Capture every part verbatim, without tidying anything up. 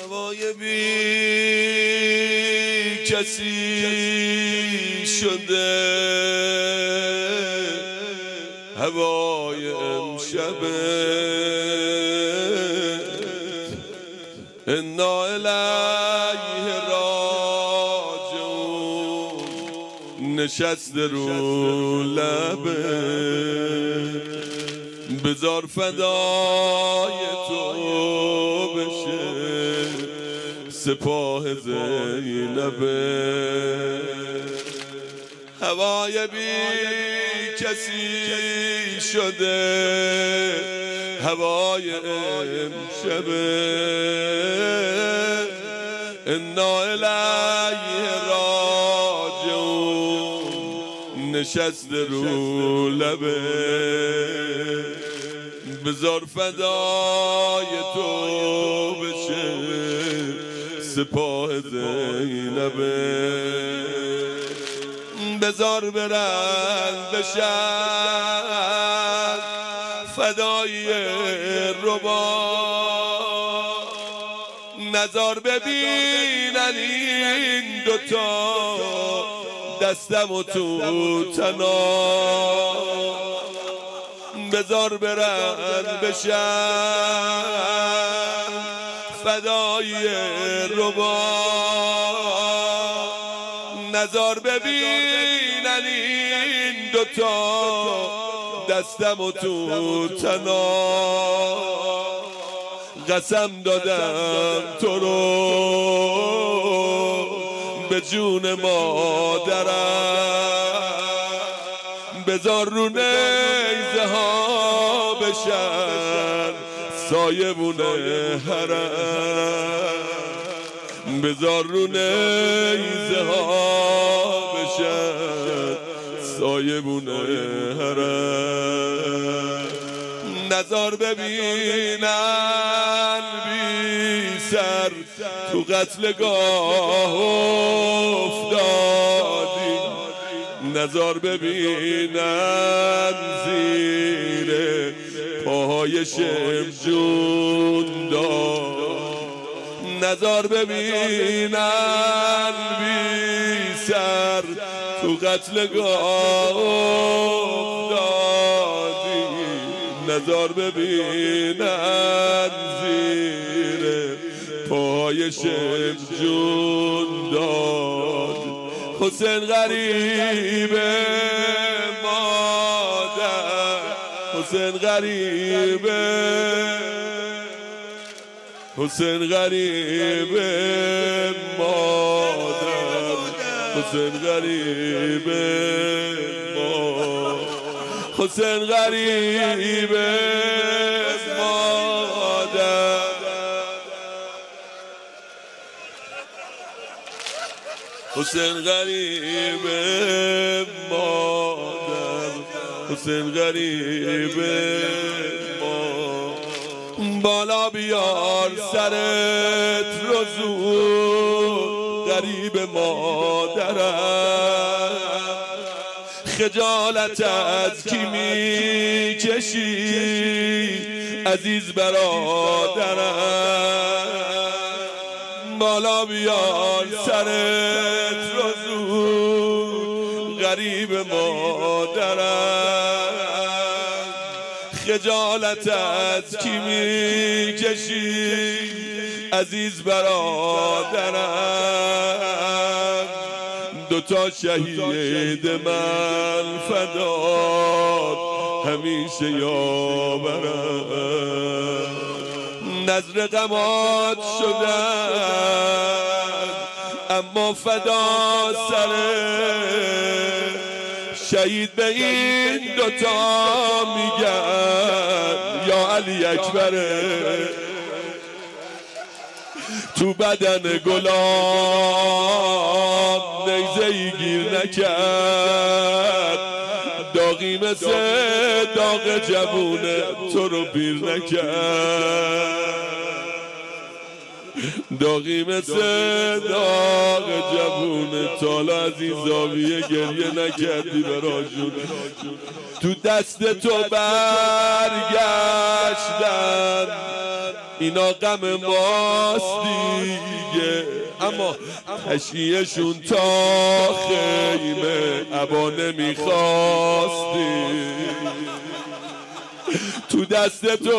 هوای بی کسی شده هوای امشب انا الیه راجعون نشسته رو لبه بذار فدای تو بشه سپاه زینبه هوای بی کسی شده هوای امشب انا الیه راجعون نشسته رو لبه بذار فدای تو بشه سپاه زینبه بذار برن بشن فدای ربا نظر ببینن این دوتا دستم و تو تنا بذار برن بشن فدای ربا نظر ببینن این دوتا دستم و تو تنا قسم دادم تو رو به جون مادرم بذار رو نیزه ها بشن سایبون حرم بذار رو نیزه ها بشن سایبون حرم نظر ببینن بی سر تو قتلگاه افتادی نظر ببینن زیر پاهای شمشون داد نظر ببینن بی سر تو قتلگاه افتادی نظر ببینن زیر پای شمشون داد حسین غریب مادر حسین غریب حسین غریب مادر حسین غریب مادر حسین غریب مادر حسین غریب مادر حسین غریب مادر بالا بیار سرت رو زود غریب مادرم خجالت از کی میکشی عزیز برادرم بالا بیار سرت رو زود غریب مادرم خجالت از کی میکشی عزیز برادرم دوتا شهید من فداد همیشه یاورم نظر غمات شدن اما فدا سر شهید به این دوتا میگن یا علی اکبره تو بدن گلاب نیزه‌ای گیر نکرد داغی مثل داغ جوونه تو رو بیر نکرد داغی مثل داغ جوونه تالا از این زاویه گریه نکردی براشون تو دست تو برگشتن اینا غم ماست دیگه، اما تشییعشون تا خیمه عبا نمیخواستی، تو دست تو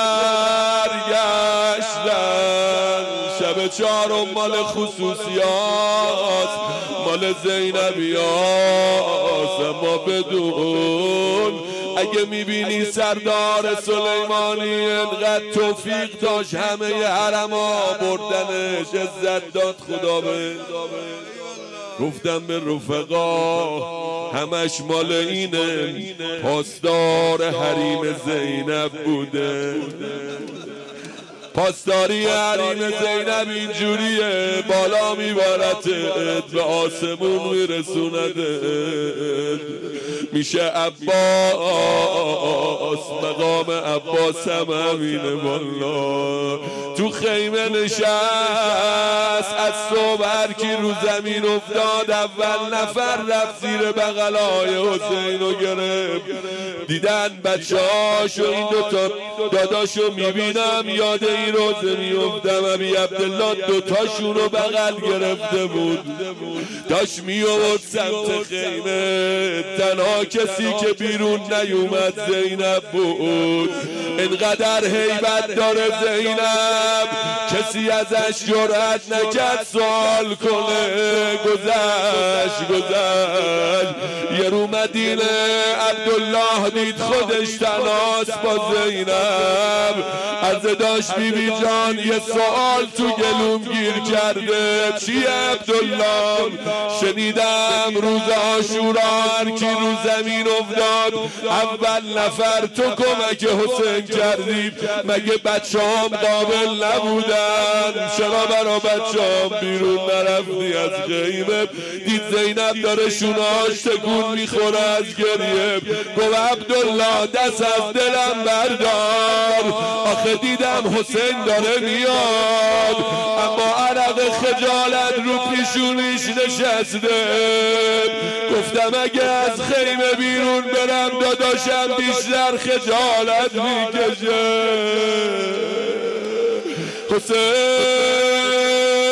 برگشتن. شب چهارم مال خصوصیات، مال زینبیاست، اما بدون اگه میبینی سردار سلیمانی انقدر توفیق داشت همه حرما بردنش، عزت داد خدا به. گفتم به رفقا همش مال اینه، پاسدار حریم زینب بوده. پاسداری حریم زینب اینجوریه، بالا میبرتت به آسمون میرسوندت، میشه عباس. مقام عباس هم همینه والا. تو خیمه نشست، از صبح هر کی رو زمین افتاد اول نفر رفت زیر بغلای حسین و گرفت. دیدن بچه هاشو این دوتا داداشو میبینم یاد این روزه میفتم. ابی عبدالله دوتاشون رو بغل گرفته بود، داشت میورد سمت خیمه. تنها کسی که بیرون نیومد زینب بود. انقدر هیبت داره زینب، کسی ازش جرأت نکرد سوال کنه. گذشت گذشت یه رو مدینه عبدالله دید خودش تناست با زینب. عرض داشت بی بی جان یه سوال تو گلوم گیر کرده. چیه عبدالله؟ شنیدم روز عاشورا هر کی رو زمین افتاد اول نفر تو کمک حسین کردی، مگه بچه‌ام قابل نبودن؟ چرا برا بچه‌ام بیرون نرفتی از خیمه؟ دید زینب داره شونه‌هاش تکون میخوره از گریه. گفت عبدالله دست از دلم بردار، آخه دیدم حسین داره میاد، اما عرق خجالت رو پیشونیش نشسته. گفتم اگه از خیمه بیرون برم داداشم بیشتر خجالت میکشه. حسین